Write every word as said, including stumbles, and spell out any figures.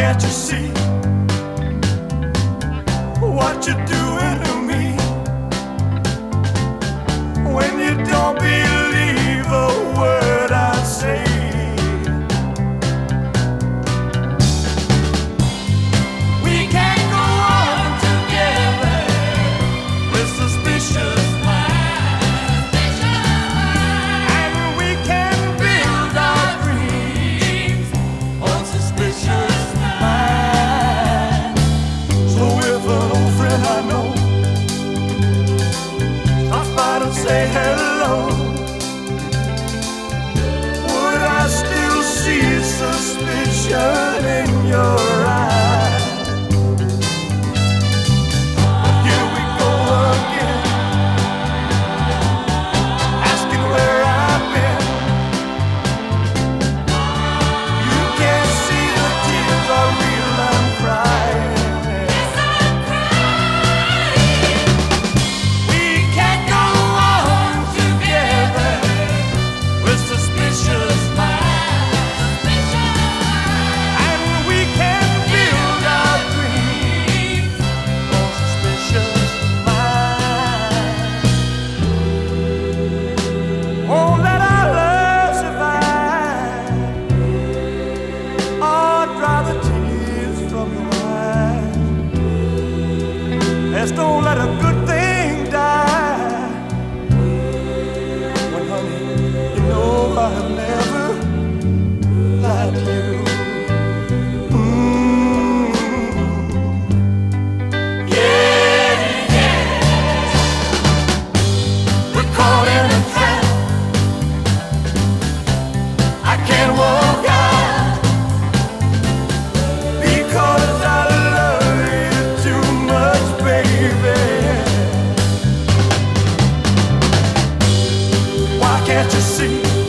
can't you see what you're doing to me? When you don't believe a word I say, we can't go on together with suspicious minds, and we can build our dreams on suspicious minds. So if an old friend I know stops by to say hello, would I still see suspicion in your eyes? Here we go again, asking where I've been. You can't see the tears are real, I'm crying. We can't go on together with suspicious minds, and we can build our dreams on suspicious minds. Won't let our love survive, or dry the tears from your eyes. Let's don't let a good thing die. When honey, you know I've never lied to you. Mm. Yeah, yeah. We're caught in a trap. I can't walk out because I love you too much, baby. Why can't you see